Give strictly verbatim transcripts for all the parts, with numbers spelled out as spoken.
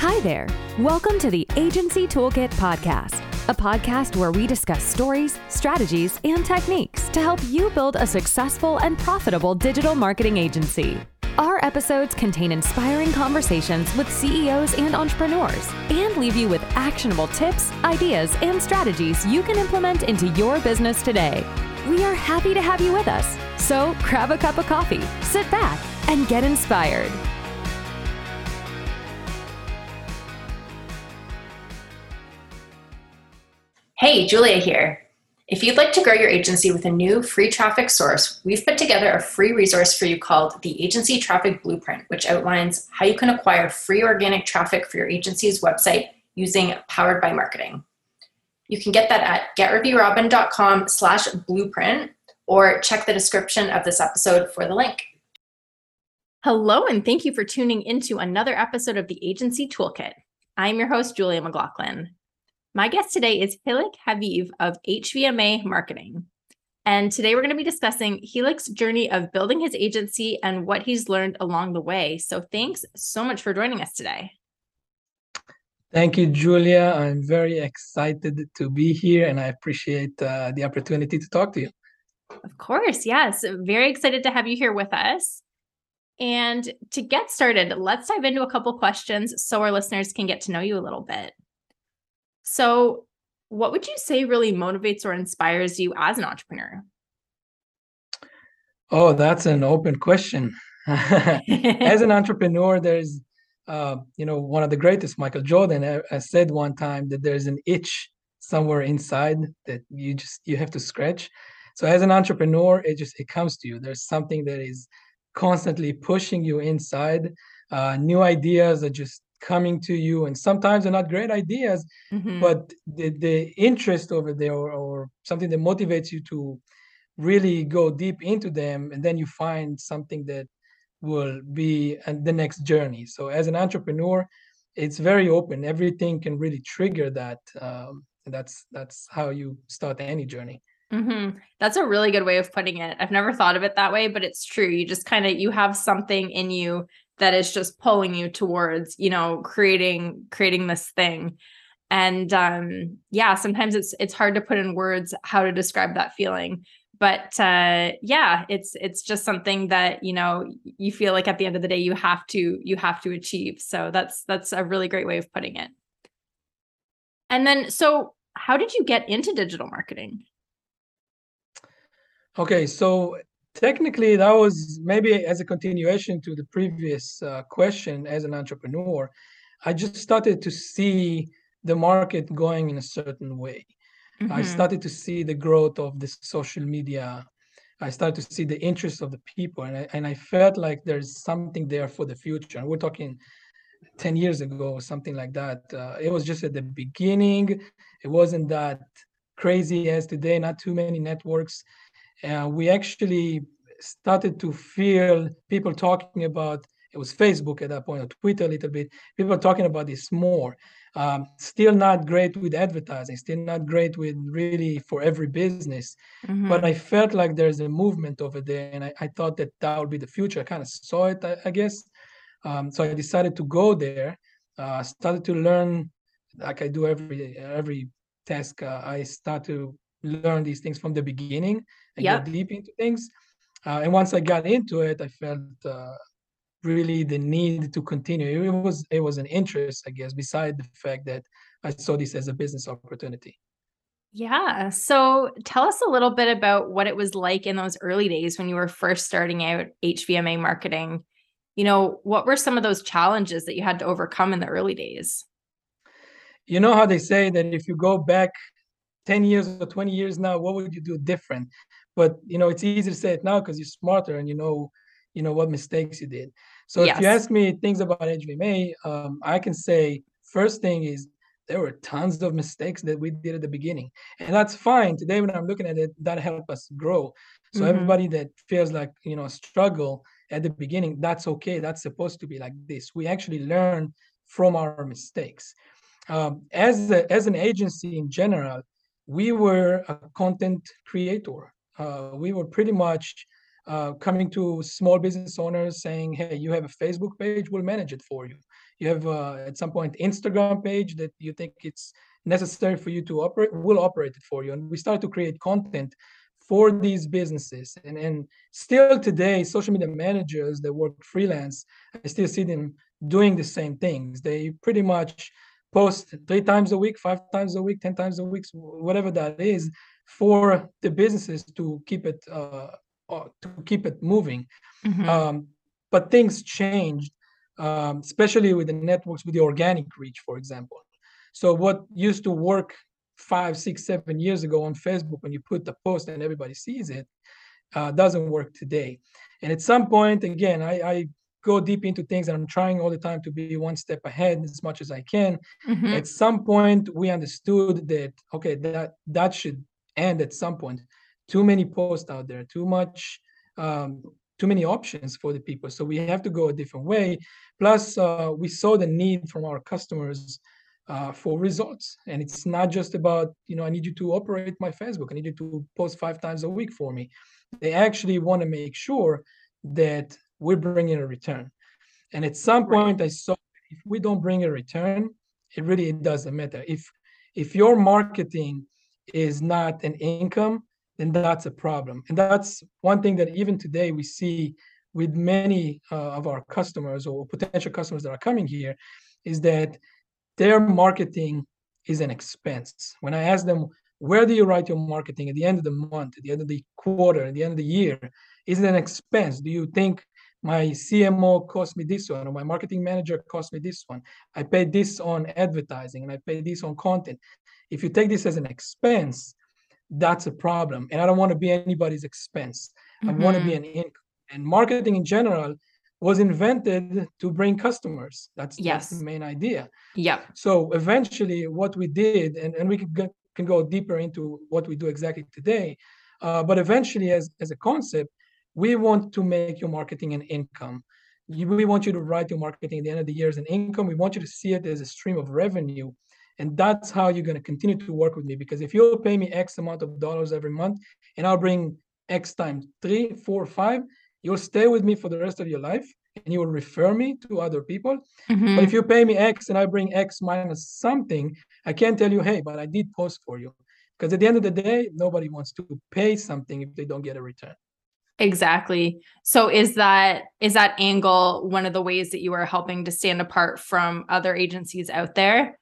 Hi there. Welcome to the Agency Toolkit Podcast, a podcast where we discuss stories, strategies, and techniques to help you build a successful and profitable digital marketing agency. Our episodes contain inspiring conversations with C E Os and entrepreneurs and leave you with actionable tips, ideas, and strategies you can implement into your business today. We are happy to have you with us. So grab a cup of coffee, sit back, and get inspired. Hey, Julia here. If you'd like to grow your agency with a new free traffic source, we've put together a free resource for you called the Agency Traffic Blueprint, which outlines how you can acquire free organic traffic for your agency's website using Powered by Marketing. You can get that at getreviewrobin.com slash blueprint or check the description of this episode for the link. Hello, and thank you for tuning into another episode of the Agency Toolkit. I'm your host, Julia McLaughlin. My guest today is Hilik Haviv of H V M A Marketing. And today we're going to be discussing Hilik's journey of building his agency and what he's learned along the way. So thanks so much for joining us today. Thank you, Julia. I'm very excited to be here and I appreciate uh, the opportunity to talk to you. Of course, yes. Very excited to have you here with us. And to get started, let's dive into a couple questions so our listeners can get to know you a little bit. So what would you say really motivates or inspires you as an entrepreneur? Oh, that's an open question. As an entrepreneur, there's, uh, you know, one of the greatest, Michael Jordan, I, I said one time that there's an itch somewhere inside that you just, you have to scratch. So as an entrepreneur, it just, it comes to you. There's something that is constantly pushing you inside. Uh, new ideas are just coming to you, and sometimes they're not great ideas, mm-hmm. but the, the interest over there or, or something that motivates you to really go deep into them, and then you find something that will be the next journey. So as an entrepreneur, it's very open. Everything can really trigger that. Um, and that's that's how you start any journey. Mm-hmm. That's a really good way of putting it. I've never thought of it that way, but it's true. You just kind of, you have something in you that is just pulling you towards, you know, creating, creating this thing. And um, yeah, sometimes it's, it's hard to put in words how to describe that feeling, but uh, yeah, it's, it's just something that, you know, you feel like at the end of the day, you have to, you have to achieve. So that's, that's a really great way of putting it. And then, so how did you get into digital marketing? Okay, so technically, that was maybe as a continuation to the previous uh, question. As an entrepreneur, I just started to see the market going in a certain way. Mm-hmm. I started to see the growth of the social media. I started to see the interest of the people, and I, and I felt like there's something there for the future. And we're talking ten years ago or something like that. Uh, it was just at the beginning. It wasn't that crazy as today, not too many networks. And uh, we actually started to feel people talking about, it was Facebook at that point, or Twitter a little bit, people talking about this more. Um, still not great with advertising, still not great with really for every business. Mm-hmm. But I felt like there's a movement over there, and I, I thought that that would be the future. I kind of saw it, I, I guess. Um, so I decided to go there, uh, started to learn, like I do every every task. Uh, I start to learn these things from the beginning and yep. go deep into things. Uh, and once I got into it, I felt uh, really the need to continue. It was it was an interest, I guess, beside the fact that I saw this as a business opportunity. Yeah. So tell us a little bit about what it was like in those early days when you were first starting out H V M A Marketing. You know, what were some of those challenges that you had to overcome in the early days? You know how they say that if you go back ten years or twenty years now, what would you do different? But, you know, it's easy to say it now because you're smarter and you know, you know what mistakes you did. So yes. If you ask me things about H V M A, um, I can say first thing is there were tons of mistakes that we did at the beginning. And that's fine. Today, when I'm looking at it, that helped us grow. So mm-hmm. everybody that feels like, you know, struggle at the beginning, that's okay. That's supposed to be like this. We actually learn from our mistakes. Um, as a, as an agency in general, we were a content creator. Uh, we were pretty much uh, coming to small business owners saying, hey, you have a Facebook page, we'll manage it for you. You have uh, at some point Instagram page that you think it's necessary for you to operate, we'll operate it for you. And we start to create content for these businesses. And, and still today, social media managers that work freelance, I still see them doing the same things. They pretty much post three times a week, five times a week, ten times a week, whatever that is, for the businesses to keep it uh, uh, to keep it moving. Mhm. Um, but things changed, um, especially with the networks, with the organic reach, for example. So what used to work five, six, seven years ago on Facebook when you put the post and everybody sees it, uh, doesn't work today. And at some point, again, I, I go deep into things and I'm trying all the time to be one step ahead as much as I can. Mhm. At some point, we understood that, okay, that that should end at some point. Too many posts out there, too much, um, too many options for the people. So we have to go a different way. Plus, uh, we saw the need from our customers uh, for results. And it's not just about, you know, I need you to operate my Facebook. I need you to post five times a week for me. They actually want to make sure that we're bringing a return. And at some Right. point, I saw if we don't bring a return, it really it doesn't matter. If if your marketing is not an income, then that's a problem. And that's one thing that even today we see with many uh, of our customers or potential customers that are coming here, is that their marketing is an expense. When I ask them, where do you write your marketing at the end of the month, at the end of the quarter, at the end of the year? Is it an expense? Do you think my C M O cost me this one, or my marketing manager cost me this one? I pay this on advertising and I pay this on content. If you take this as an expense, that's a problem. And I don't want to be anybody's expense. I want to be Mhm. an income. And marketing in general was invented to bring customers. That's that's the Yes. main idea. Yep. So eventually, what we did, and, and we can go, can go deeper into what we do exactly today, uh, but eventually, as, as a concept, we want to make your marketing an income. You, we want you to write your marketing at the end of the year as an income. We want you to see it as a stream of revenue. And that's how you're going to continue to work with me. Because if you'll pay me X amount of dollars every month, and I'll bring X times three, four, five, you'll stay with me for the rest of your life, and you will refer me to other people. Mhm. But if you pay me X and I bring X minus something, I can't tell you, hey, but I did post for you. Because at the end of the day, nobody wants to pay something if they don't get a return. Exactly. So is that is that angle one of the ways that you are helping to stand apart from other agencies out there?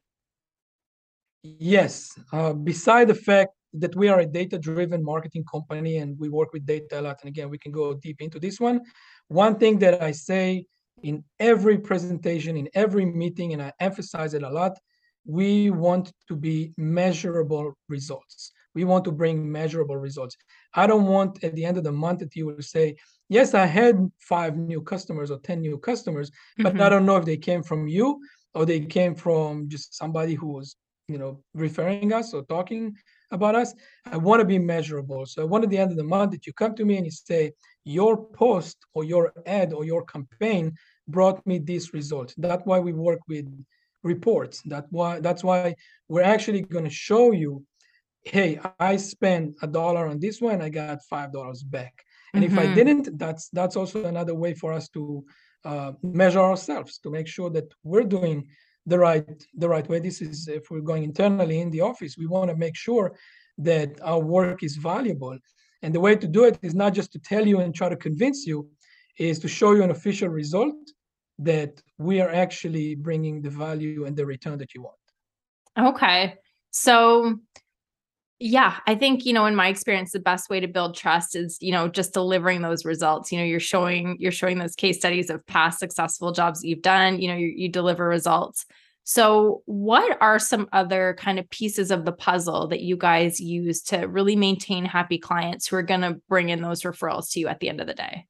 Yes. Uh, beside the fact that we are a data-driven marketing company and we work with data a lot, and again, we can go deep into this one. One thing that I say in every presentation, in every meeting, and I emphasize it a lot, we want to be measurable results. We want to bring measurable results. I don't want at the end of the month that you will say, yes, I had five new customers or ten new customers, but I Mhm. don't know if they came from you or they came from just somebody who was, you know, referring us or talking about us. I want to be measurable. So I want at the end of the month that you come to me and you say, your post or your ad or your campaign brought me this result. That's why we work with reports. That why that's why we're actually going to show you, hey, I spent a dollar on this one, I got five dollars back. And if I Mhm. didn't, that's that's also another way for us to uh, measure ourselves, to make sure that we're doing the right the right way. This is if we're going internally in the office, we want to make sure that our work is valuable. And the way to do it is not just to tell you and try to convince you, is to show you an official result that we are actually bringing the value and the return that you want. Okay. So yeah, I think, you know, in my experience, the best way to build trust is, you know, just delivering those results. You know, you're showing, you're showing those case studies of past successful jobs that you've done, you know, you, you deliver results. So what are some other kind of pieces of the puzzle that you guys use to really maintain happy clients who are going to bring in those referrals to you at the end of the day?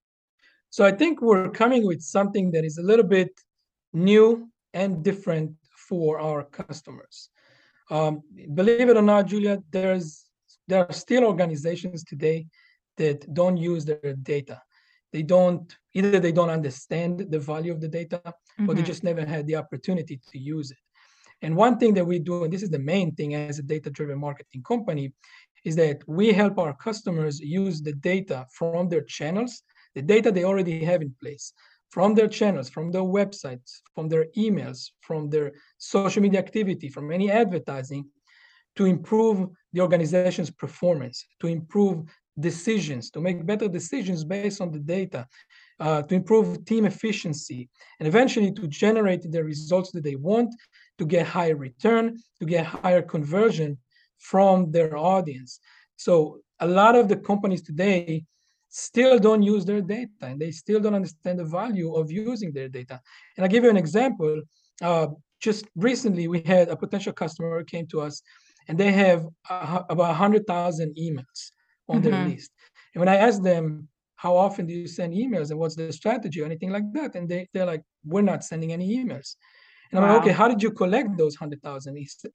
So I think we're coming with something that is a little bit new and different for our customers. Um, believe it or not, Julia, there's there are still organizations today that don't use their data. They don't either they don't understand the value of the data, or they Mhm. just never had the opportunity to use it. And one thing that we do, and this is the main thing as a data-driven marketing company, is that we help our customers use the data from their channels, the data they already have in place. from their channels, from their websites, from their emails, from their social media activity, from any advertising, to improve the organization's performance, to improve decisions, to make better decisions based on the data, uh, to improve team efficiency, and eventually to generate the results that they want, to get higher return, to get higher conversion from their audience. So a lot of the companies today still don't use their data, and they still don't understand the value of using their data. And I'll give you an example. Uh, just recently, we had a potential customer came to us, and they have uh, about one hundred thousand emails on their Mhm. list. And when I asked them, how often do you send emails and what's the strategy or anything like that? And they, they're like, we're not sending any emails. And I'm like, okay, Wow. how did you collect those one hundred thousand?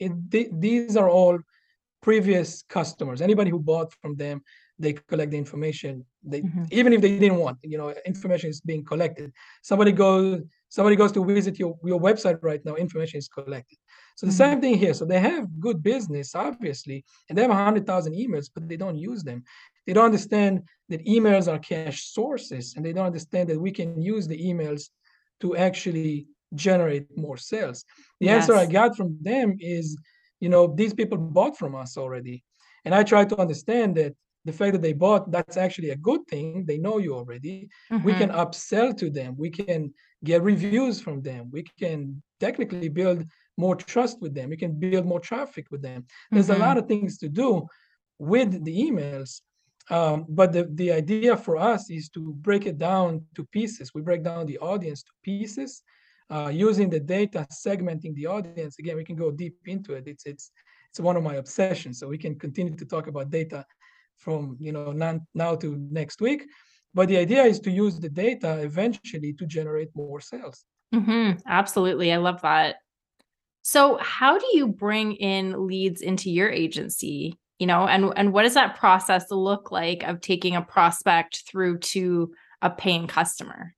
These are all previous customers. Anybody who bought from them, they collect the information. They Mhm. even if they didn't want, you know, information is being collected. Somebody goes, somebody goes to visit your, your website right now, information is collected. So the Mhm. same thing here. So they have good business, obviously, and they have one hundred thousand emails, but they don't use them. They don't understand that emails are cash sources, and they don't understand that we can use the emails to actually generate more sales. The answer I Yes. got from them is, you know, these people bought from us already. And I try to understand that the fact that they bought, that's actually a good thing. They know you already. We can Mhm. upsell to them. We can get reviews from them. We can technically build more trust with them. We can build more traffic with them. There's a lot Mhm. of things to do with the emails. Um, but the, the idea for us is to break it down to pieces. We break down the audience to pieces uh, using the data, segmenting the audience. Again, we can go deep into it. It's it's it's one of my obsessions. So we can continue to talk about data from you know now, now to next week. But the idea is to use the data eventually to generate more sales. Mhm. Absolutely. I love that. So, how do you bring in leads into your agency? You know, and and what does that process look like of taking a prospect through to a paying customer?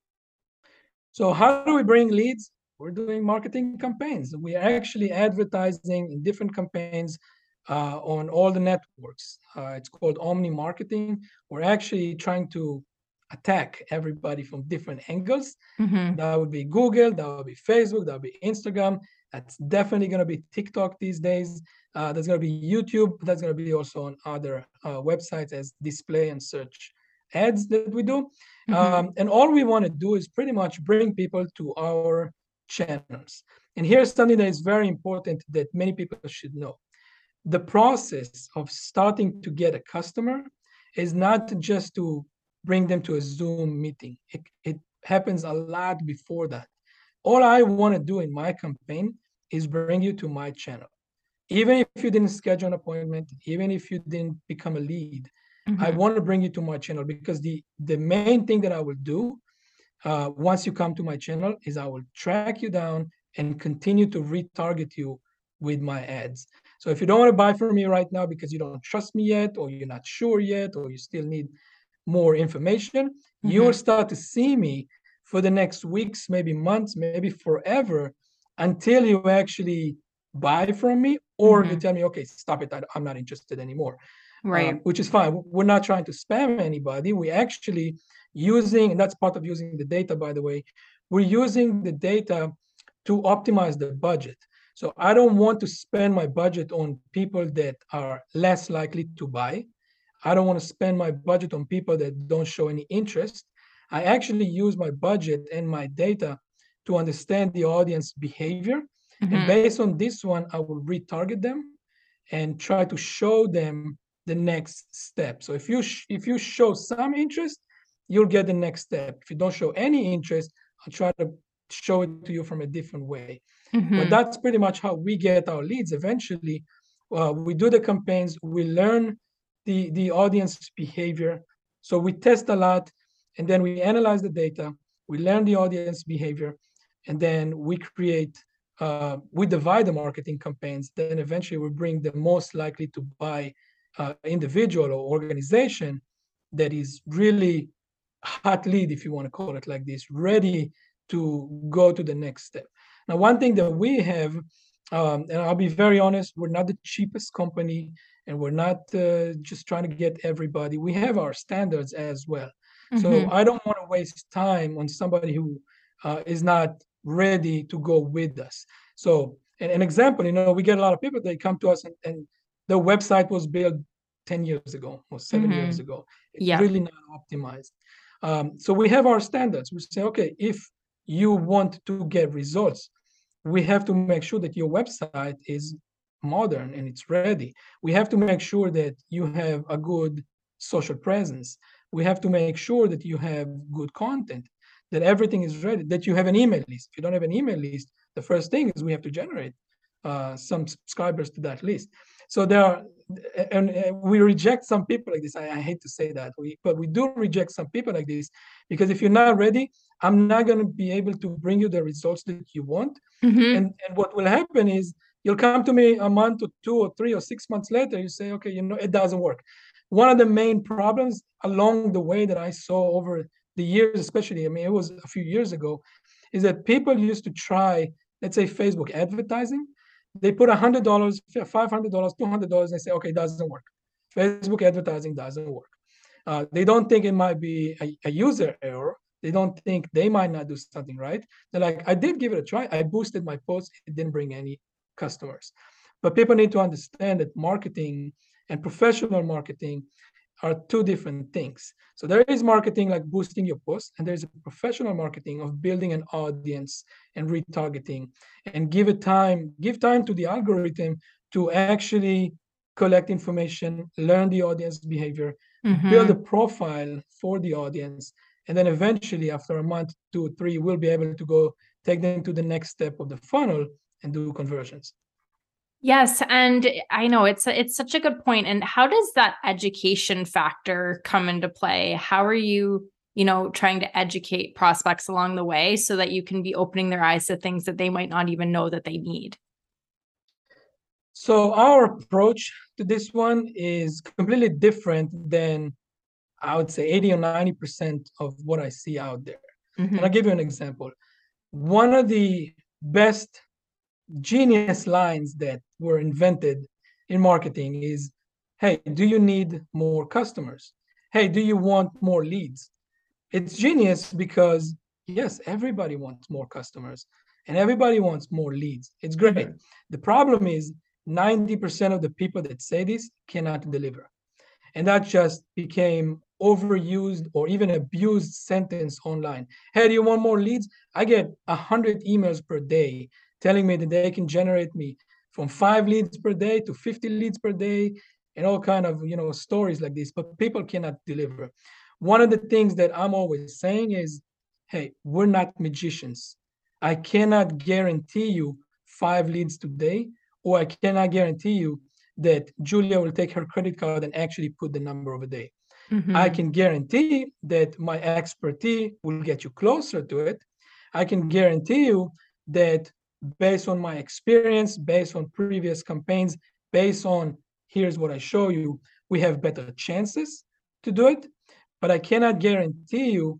So how do we bring leads? We're doing marketing campaigns. We are actually advertising in different campaigns uh, on all the networks. Uh, it's called Omni Marketing. We're actually trying to attack everybody from different angles. Mhm. That would be Google, that would be Facebook, that would be Instagram. That's definitely going to be TikTok these days. Uh, there's going to be YouTube. That's going to be also on other uh, websites as display and search ads that we do. Mhm. Um, and all we want to do is pretty much bring people to our channels. And here's something that is very important that many people should know. The process of starting to get a customer is not just to bring them to a Zoom meeting. It, it happens a lot before that. All I want to do in my campaign is bring you to my channel. Even if you didn't schedule an appointment, even if you didn't become a lead, I Mhm. want to bring you to my channel because the, the main thing that I will do uh, once you come to my channel is I will track you down and continue to retarget you with my ads. So if you don't want to buy from me right now because you don't trust me yet, or you're not sure yet, or you still need more information, you will Mhm. start to see me for the next weeks, maybe months, maybe forever, until you actually buy from me, or you Mhm. tell me, okay, stop it, I, I'm not interested anymore, um, Right. which is fine. We're not trying to spam anybody. We actually using, and that's part of using the data, by the way, we're using the data to optimize the budget. So I don't want to spend my budget on people that are less likely to buy. I don't want to spend my budget on people that don't show any interest. I actually use my budget and my data to understand the audience behavior. And Mhm. based on this one, I will retarget them and try to show them the next step. So if you sh- if you show some interest, you'll get the next step. If you don't show any interest, I'll try to show it to you from a different way. But Mhm. that's pretty much how we get our leads. Eventually, uh, we do the campaigns, we learn the, the audience behavior. So we test a lot, and then we analyze the data, we learn the audience behavior, and then we create, uh, we divide the marketing campaigns. Then eventually we bring the most likely to buy uh, individual or organization that is really hot lead, if you want to call it like this, ready to go to the next step. Now, one thing that we have, um, and I'll be very honest, we're not the cheapest company, and we're not uh, just trying to get everybody. We have our standards as well. Mm-hmm. So I don't want to waste time on somebody who uh, is not ready to go with us. So an, an example, you know, we get a lot of people, they come to us and, and the website was built ten years ago or seven Mm-hmm. years ago. It's Yeah. really not optimized. Um, so we have our standards. We say, okay, if you want to get results, we have to make sure that your website is modern and it's ready. We have to make sure that you have a good social presence. We have to make sure that you have good content, that everything is ready, that you have an email list. If you don't have an email list, the first thing is we have to generate uh, some subscribers to that list. So there are, and uh, we reject some people like this. I, I hate to say that, we, but we do reject some people like this because if you're not ready, I'm not going to be able to bring you the results that you want. Mm-hmm. And, and what will happen is you'll come to me a month or two or three or six months later, you say, okay, you know, it doesn't work. One of the main problems along the way that I saw over the years, especially, I mean, it was a few years ago, is that people used to try, let's say, Facebook advertising. They put one hundred dollars, five hundred dollars, two hundred dollars, and they say, okay, it doesn't work. Facebook advertising doesn't work. Uh, they don't think it might be a, a user error. They don't think they might not do something right. They're like, I did give it a try. I boosted my post. It didn't bring any customers. But people need to understand that marketing and professional marketing are two different things. So there is marketing like boosting your post, and there's a professional marketing of building an audience and retargeting, and give it time, give time to the algorithm to actually collect information, learn the audience behavior, Mm-hmm. build a profile for the audience, and then eventually after a month, two, three, we'll be able to go take them to the next step of the funnel and do conversions. Yes, and I know it's a, it's such a good point. And how does that education factor come into play? How are you, you know, trying to educate prospects along the way so that you can be opening their eyes to things that they might not even know that they need? So our approach to this one is completely different than, I would say, eighty or ninety percent of what I see out there. Mm-hmm. And I'll give you an example. One of the best genius lines that were invented in marketing is, hey, do you need more customers? Hey, do you want more leads? It's genius because, yes, everybody wants more customers and everybody wants more leads. It's great. Mm-hmm. The problem is ninety percent of the people that say this cannot deliver. And that just became overused or even abused sentence online. Hey, do you want more leads? I get one hundred emails per day telling me that they can generate me from five leads per day to fifty leads per day and all kind of, you know, stories like this, but people cannot deliver. One of the things that I'm always saying is, hey, we're not magicians. I cannot guarantee you five leads today, or I cannot guarantee you that Julia will take her credit card and actually put the number of a day. Mm-hmm. I can guarantee that my expertise will get you closer to it. I can guarantee you that based on my experience, based on previous campaigns, based on here's what I show you, we have better chances to do it. But I cannot guarantee you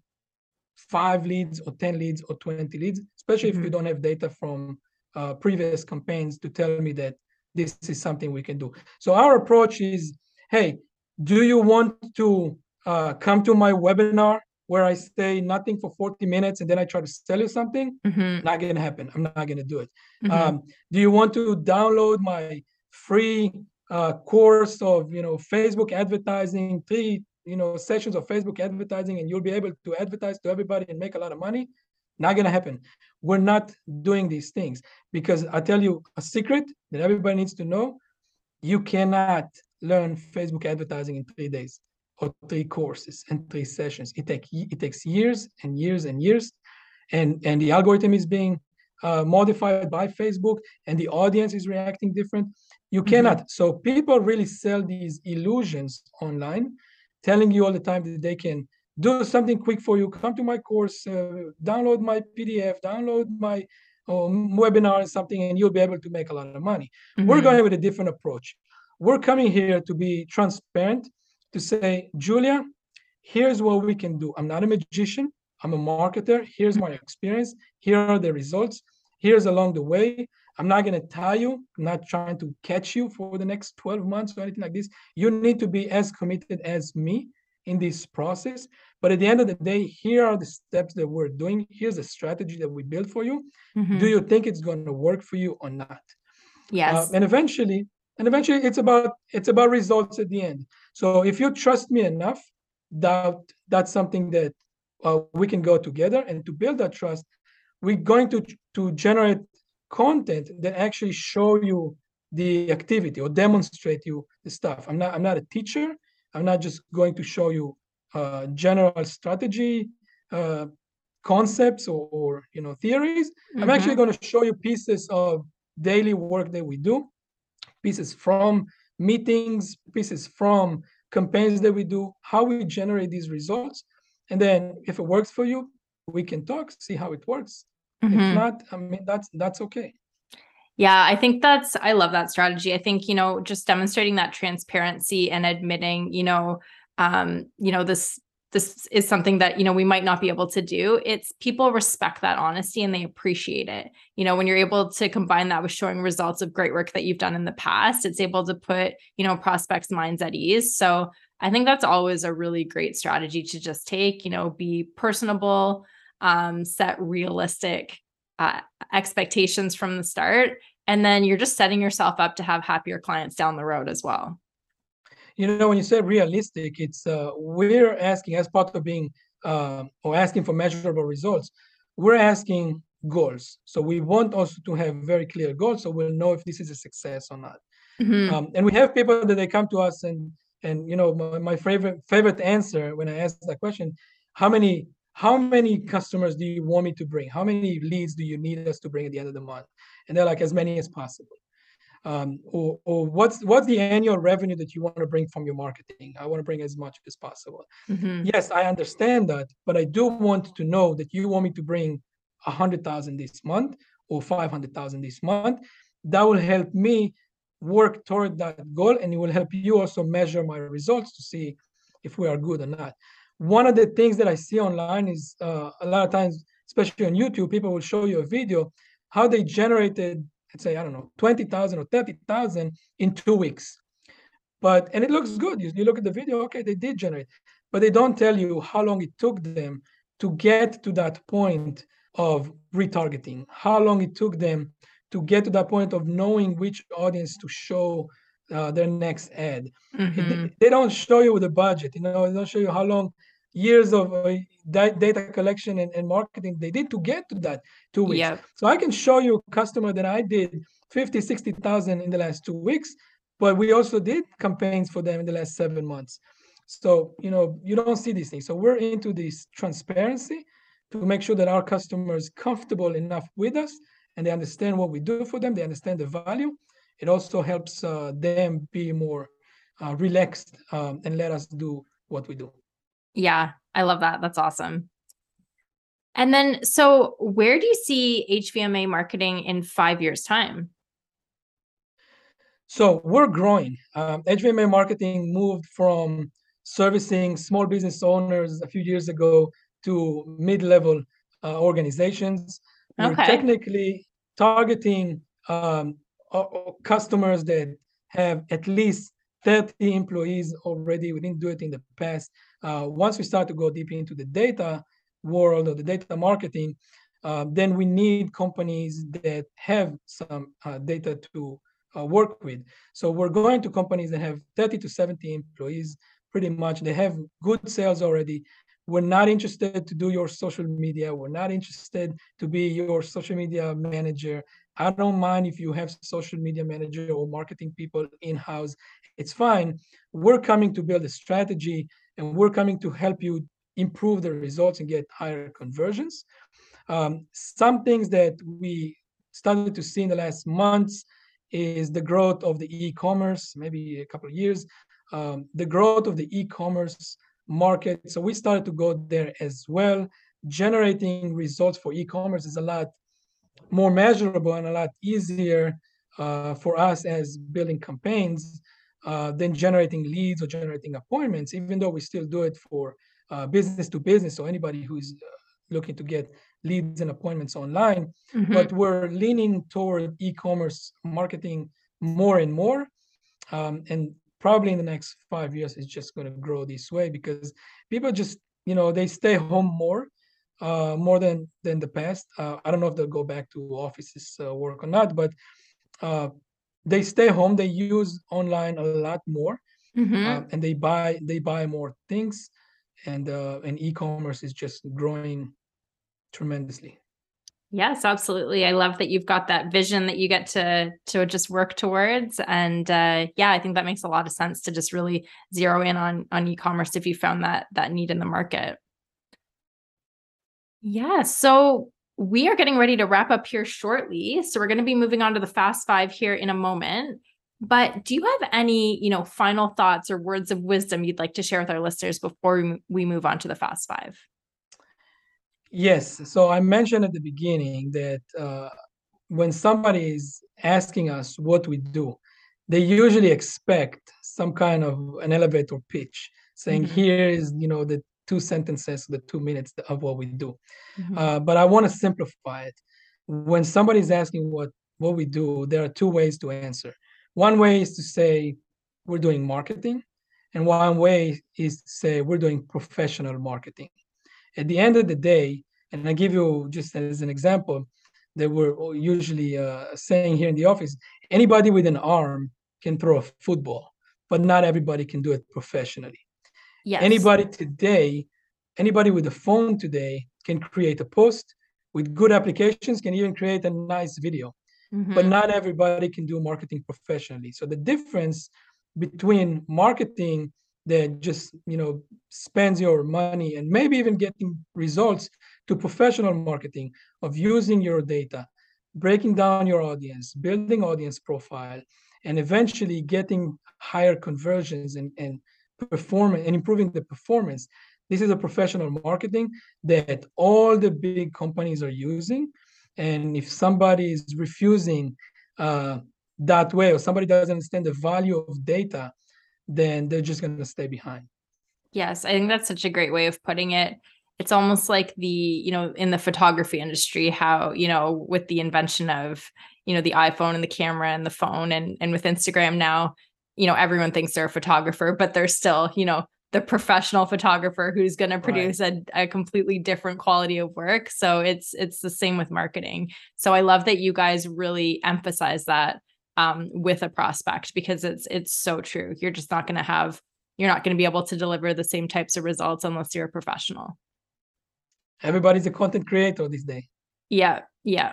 five leads or ten leads or twenty leads, especially mm-hmm. if you don't have data from uh, previous campaigns to tell me that this is something we can do. So our approach is, hey, do you want to uh, come to my webinar where I say nothing for forty minutes and then I try to sell you something? Mm-hmm. Not going to happen. I'm not going to do it. Mm-hmm. Um, do you want to download my free uh, course of, you know, Facebook advertising, three, you know, sessions of Facebook advertising, and you'll be able to advertise to everybody and make a lot of money? Not going to happen. We're not doing these things because I tell you a secret that everybody needs to know. You cannot learn Facebook advertising in three days or three courses and three sessions. It, take, it takes years and years and years. And, and the algorithm is being uh, modified by Facebook and the audience is reacting different. You cannot. Mm-hmm. So people really sell these illusions online, telling you all the time that they can do something quick for you. Come to my course, uh, download my P D F, download my um, webinar or something, and you'll be able to make a lot of money. Mm-hmm. We're going with a different approach. We're coming here to be transparent, to say, Julia, here's what we can do. I'm not a magician. I'm a marketer. Here's my experience. Here are the results. Here's along the way. I'm not going to tie you. I'm not trying to catch you for the next twelve months or anything like this. You need to be as committed as me in this process, But at the end of the day, here are the steps that we're doing. Here's the strategy that we built for you. Mhm. Do you think it's going to work for you or not? Yes. Uh, and eventually, and eventually, it's about it's about results at the end. So if you trust me enough, that that's something that uh, we can go together. And to build that trust, we're going to to generate content that actually show you the activity or demonstrate you the stuff. I'm not I'm not a teacher. I'm not just going to show you uh, general strategy uh, concepts or, or you know theories. I'm actually Mhm. going to show you pieces of daily work that we do, pieces from meetings, pieces from campaigns that we do, how we generate these results. And then if it works for you, we can talk, see how it works. If Mhm. not, I mean, that's that's okay. Yeah, I think that's, I love that strategy. I think, you know, just demonstrating that transparency and admitting, you know, um, you know, this, this is something that, you know, we might not be able to do. It's people respect that honesty and they appreciate it. You know, when you're able to combine that with showing results of great work that you've done in the past, it's able to put, you know, prospects' minds at ease. So I think that's always a really great strategy to just take, you know, be personable, um, set realistic uh, expectations from the start. And then you're just setting yourself up to have happier clients down the road as well. You know, when you say realistic, it's uh, we're asking as part of being uh, or asking for measurable results, we're asking goals. So we want also to have very clear goals, so we'll know if this is a success or not. Mm-hmm. Um, and we have people that they come to us and and you know my, my favorite favorite answer when I ask that question, how many how many customers do you want me to bring? How many leads do you need us to bring at the end of the month? And they're like, as many as possible. Um, or or what's what's the annual revenue that you want to bring from your marketing? I want to bring as much as possible. Mm-hmm. Yes, I understand that, but I do want to know that you want me to bring a hundred thousand this month or five hundred thousand this month. That will help me work toward that goal, and it will help you also measure my results to see if we are good or not. One of the things that I see online is uh, a lot of times, especially on YouTube, people will show you a video how they generated, let's say, I don't know, twenty thousand or thirty thousand in two weeks. But, and it looks good. You, you look at the video, okay, they did generate, but they don't tell you how long it took them to get to that point of retargeting, how long it took them to get to that point of knowing which audience to show uh, their next ad. Mm-hmm. It, they don't show you the budget, you know, they don't show you how long, years of uh, data collection and, and marketing they did to get to that two weeks. Yep. So I can show you a customer that I did fifty, sixty thousand in the last two weeks, but we also did campaigns for them in the last seven months. So, you know, you don't see these things. So we're into this transparency to make sure that our customers comfortable enough with us and they understand what we do for them. They understand the value. It also helps uh, them be more uh, relaxed um, and let us do what we do. Yeah, I love that. That's awesome. And then, so where do you see H V M A marketing in five years' time? So we're growing. Um, H V M A marketing moved from servicing small business owners a few years ago to mid-level uh, organizations. We're Okay. technically targeting um, customers that have at least thirty employees already. We didn't do it in the past. Uh, once we start to go deep into the data world or the data marketing, uh, then we need companies that have some uh, data to uh, work with. So we're going to companies that have thirty to seventy employees, pretty much. They have good sales already. We're not interested to do your social media. We're not interested to be your social media manager. I don't mind if you have social media manager or marketing people in-house. It's fine. We're coming to build a strategy and we're coming to help you improve the results and get higher conversions. Um, some things that we started to see in the last months is the growth of the e-commerce, maybe a couple of years, um, the growth of the e-commerce market. So we started to go there as well. Generating results for e-commerce is a lot more measurable and a lot easier uh, for us as building campaigns uh, than generating leads or generating appointments, even though we still do it for uh, business to business. So anybody who's uh, looking to get leads and appointments online, Mm-hmm. but we're leaning toward e-commerce marketing more and more. Um, and probably in the next five years, it's just going to grow this way because people just you know, they stay home more, uh, more than than the past. Uh, I don't know if they'll go back to offices uh, work or not, but uh, they stay home. They use online a lot more, Mm-hmm. um, and they buy they buy more things, and uh, and e-commerce is just growing tremendously. Yes, absolutely. I love that you've got that vision that you get to to just work towards. And uh, yeah, I think that makes a lot of sense to just really zero in on on e-commerce if you found that that need in the market. Yeah. So we are getting ready to wrap up here shortly. So we're going to be moving on to the fast five here in a moment. But do you have any, you know, final thoughts or words of wisdom you'd like to share with our listeners before we, we move on to the fast five? Yes. So I mentioned at the beginning that uh, when somebody is asking us what we do, they usually expect some kind of an elevator pitch saying, Mm-hmm. here is, you know, the two sentences, the two minutes of what we do. Mm-hmm. Uh, but I want to simplify it. When somebody is asking what, what we do, there are two ways to answer. One way is to say, we're doing marketing. And one way is to say, we're doing professional marketing. At the end of the day, and I give you just as an example, that we're usually uh, saying here in the office, anybody with an arm can throw a football, but not everybody can do it professionally. Yes. Anybody today, anybody with a phone today can create a post with good applications, can even create a nice video, but Mm-hmm. not everybody can do marketing professionally. So the difference between marketing that just, you know, spends your money and maybe even getting results to professional marketing of using your data, breaking down your audience, building audience profile, and eventually getting higher conversions and, and performance and improving the performance. This is a professional marketing that all the big companies are using. And if somebody is refusing uh, that way, or somebody doesn't understand the value of data, then they're just going to stay behind. Yes, I think that's such a great way of putting it. It's almost like the, you know, in the photography industry, how, you know, with the invention of, you know, the iPhone and the camera and the phone and and with Instagram now, you know, everyone thinks they're a photographer, but they're still, you know, the professional photographer who's going to produce Right. a, a completely different quality of work. So it's it's the same with marketing. So I love that you guys really emphasize that um, with a prospect, because it's it's so true. You're just not going to have you're not going to be able to deliver the same types of results unless you're a professional. Everybody's a content creator this day. Yeah. Yeah.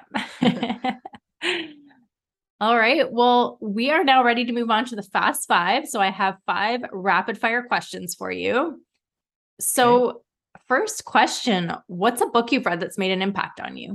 All right. Well, we are now ready to move on to the fast five. So I have five rapid fire questions for you. So okay. First question, what's a book you've read that's made an impact on you?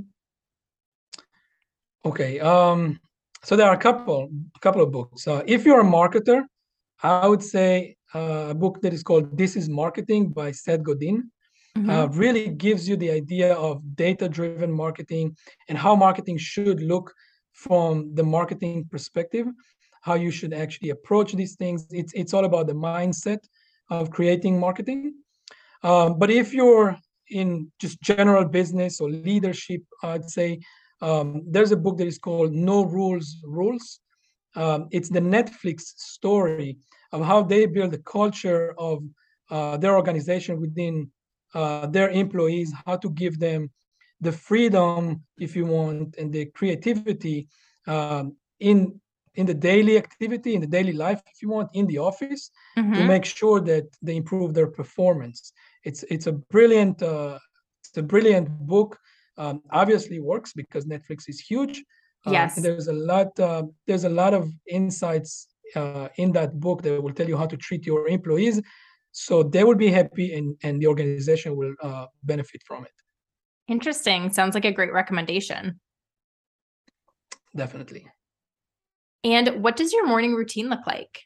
Okay. Um, so there are a couple, a couple of books. Uh, if you're a marketer, I would say uh, a book that is called This is Marketing by Seth Godin. Mm-hmm. Uh, really gives you the idea of data-driven marketing and how marketing should look from the marketing perspective, how you should actually approach these things. It's, it's all about the mindset of creating marketing. Um, but if you're in just general business or leadership, I'd say um, there's a book that is called No Rules Rules. Um, it's the Netflix story of how they build a culture of uh, their organization within uh, their employees, how to give them the freedom, if you want, and the creativity um, in in the daily activity, in the daily life, if you want, in the office, mm-hmm. to make sure that they improve their performance. It's it's a brilliant uh, it's a brilliant book. Um, obviously works because Netflix is huge. Yes. Um, and there's a lot uh, there's a lot of insights uh, in that book that will tell you how to treat your employees, so they will be happy and and the organization will uh, benefit from it. Interesting. Sounds like a great recommendation. Definitely. And what does your morning routine look like?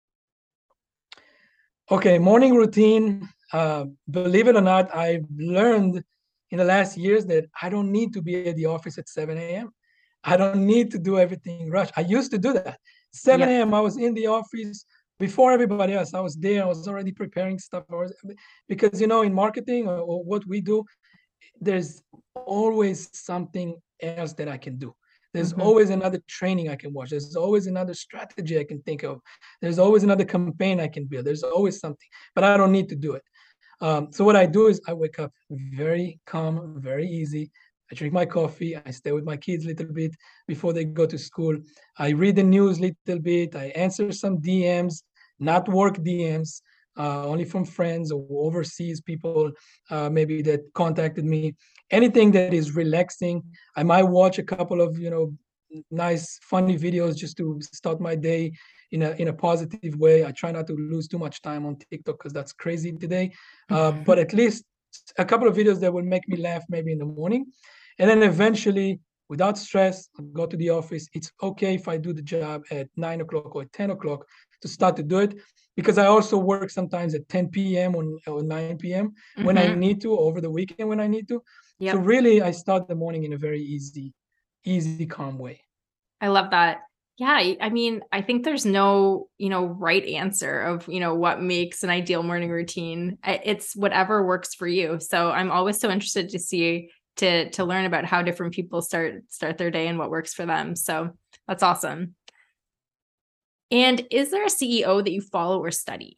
Okay, morning routine. Uh, believe it or not, I've learned in the last years that I don't need to be at the office at seven a.m. I don't need to do everything rush. I used to do that. seven a.m. Yep. I was in the office before everybody else. I was there. I was already preparing stuff. Because, you know, in marketing or, or what we do, there's always something else that I can do. There's mm-hmm. always another training I can watch. There's always another strategy I can think of. There's always another campaign I can build. There's always something, but I don't need to do it. Um, so what I do is I wake up very calm, very easy. I drink my coffee. I stay with my kids a little bit before they go to school. I read the news a little bit. I answer some D Ms, not work D Ms, uh, only from friends or overseas people, uh, maybe that contacted me. Anything that is relaxing. I might watch a couple of, you know, nice, funny videos just to start my day in a in a positive way. I try not to lose too much time on TikTok because that's crazy today. Uh, but at least a couple of videos that will make me laugh maybe in the morning. And then eventually, without stress, I'll go to the office. It's okay if I do the job at nine o'clock or ten o'clock to start to do it, because I also work sometimes at ten p.m. or, or nine p.m. when I Mhm. need to, over the weekend when I need to. So Yep. really, I start the morning in a very easy, easy, calm way. I love that. Yeah, I I mean, I think there's no, you know, right answer of, you know, what makes an ideal morning routine. I- It's whatever works for you. So I'm always so interested to see to to learn about how different people start start their day and what works for them. So that's awesome. And is there a C E O that you follow or study?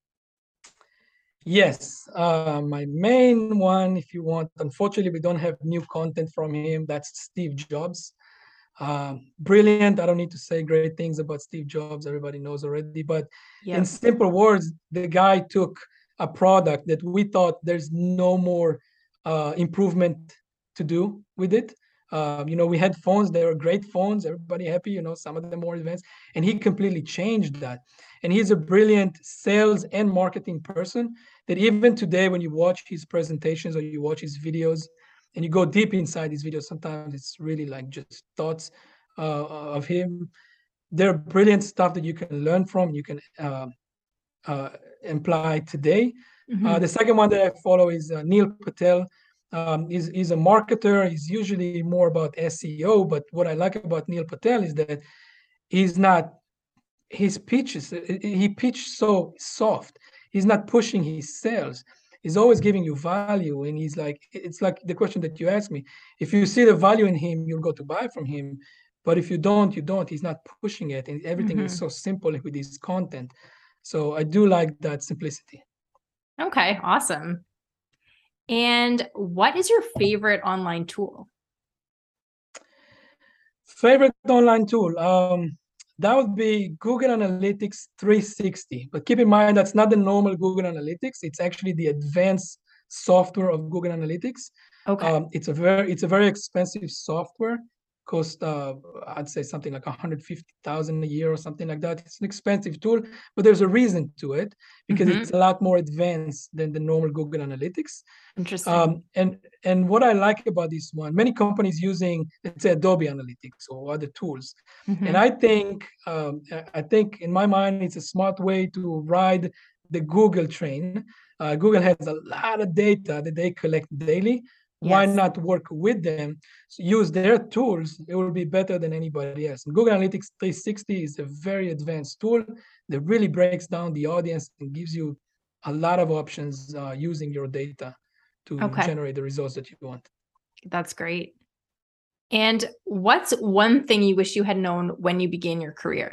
Yes, uh, my main one, if you want, unfortunately, we don't have new content from him. That's Steve Jobs. Um, brilliant. I don't need to say great things about Steve Jobs. Everybody knows already. But in Yep. simple words, the guy took a product that we thought there's no more uh, improvement to do with it. Um, you know, we had phones, they were great phones, everybody happy, you know, some of them more advanced. And he completely changed that. And he's a brilliant sales and marketing person that even today, when you watch his presentations or you watch his videos, and you go deep inside these videos, sometimes it's really like just thoughts uh, of him. They're brilliant stuff that you can learn from, you can uh, uh, apply today. Uh, Mhm. the second one that I follow is uh, Neil Patel. Um, he's, he's a marketer. He's usually more about S E O, but what I like about Neil Patel is that he's not, his pitches, he pitched so soft. He's not pushing his sales. He's always giving you value. And he's like, it's like the question that you asked me. If you see the value in him, you'll go to buy from him. But if you don't, you don't. He's not pushing it. And everything is Mhm. so simple with his content. So I do like that simplicity. Okay, awesome. And what is your favorite online tool? Favorite online tool? Um, that would be Google Analytics three sixty. But keep in mind, that's not the normal Google Analytics. It's actually the advanced software of Google Analytics. Okay. Um, it's a very it's a very expensive software. Cost uh, I'd say something like one hundred fifty thousand a year or something like that. It's an expensive tool, but there's a reason to it because it's Mhm. a lot more advanced than the normal Google Analytics. Interesting. Um, and and what I like about this one, many companies using, let's say, Adobe Analytics or other tools, and Mhm. I think um, I think in my mind it's a smart way to ride the Google train. Uh, Google has a lot of data that they collect daily. Why Yes. not work with them? So use their tools. It will be better than anybody else. And Google Analytics three sixty is a very advanced tool that really breaks down the audience and gives you a lot of options uh, using your data to Okay. generate the results that you want. That's great. And what's one thing you wish you had known when you began your career?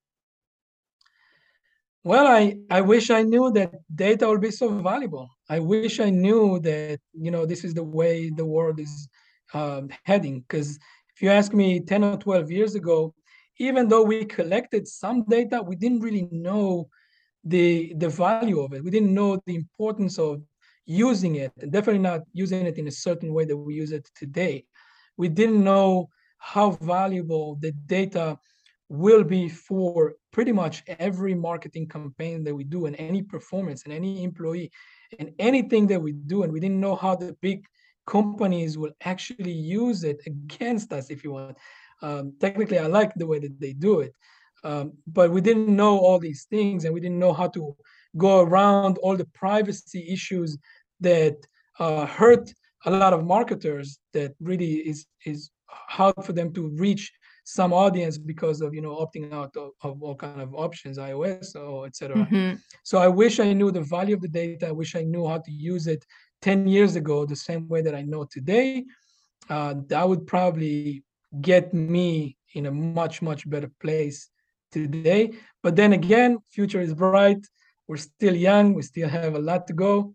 Well, I, I wish I knew that data will be so valuable. I wish I knew that, you know, this is the way the world is um, heading. Because if you ask me ten or twelve years ago, even though we collected some data, we didn't really know the the value of it. We didn't know the importance of using it, and definitely not using it in a certain way that we use it today. We didn't know how valuable the data will be for pretty much every marketing campaign that we do and any performance and any employee and anything that we do. And we didn't know how the big companies will actually use it against us, if you want. Um, technically, I like the way that they do it. Um, but we didn't know all these things, and we didn't know how to go around all the privacy issues that uh, hurt a lot of marketers. That really is is hard for them to reach some audience because of, you know, opting out of, of all kind of options, iOS or et cetera. Mhm. So I wish I knew the value of the data. I wish I knew how to use it ten years ago the same way that I know today. Uh, that would probably get me in a much much better place today. But then again, future is bright. We're still young. We still have a lot to go.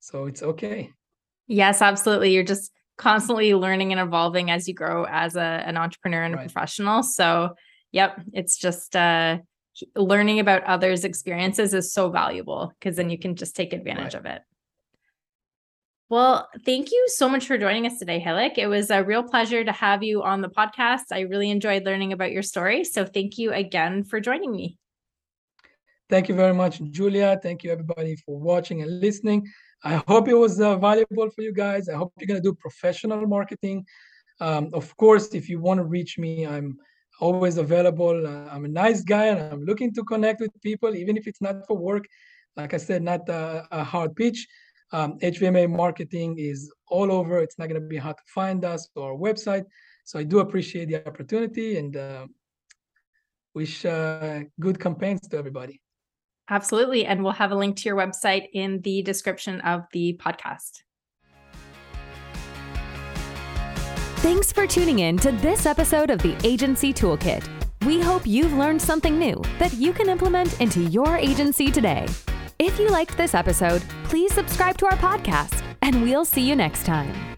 So it's okay. Yes, absolutely. You're just constantly learning and evolving as you grow as a, an entrepreneur and a Right. professional. So, yep, it's just uh, learning about others' experiences is so valuable because then you can just take advantage Right. of it. Well, thank you so much for joining us today, Hilik. It was a real pleasure to have you on the podcast. I really enjoyed learning about your story. So thank you again for joining me. Thank you very much, Julia. Thank you, everybody, for watching and listening. I hope it was uh, valuable for you guys. I hope you're going to do professional marketing. Um, of course, if you want to reach me, I'm always available. Uh, I'm a nice guy and I'm looking to connect with people, even if it's not for work. Like I said, not uh, a hard pitch. Um, H V M A marketing is all over. It's not going to be hard to find us or our website. So I do appreciate the opportunity and uh, wish uh, good campaigns to everybody. Absolutely. And we'll have a link to your website in the description of the podcast. Thanks for tuning in to this episode of the Agency Toolkit. We hope you've learned something new that you can implement into your agency today. If you liked this episode, please subscribe to our podcast, and we'll see you next time.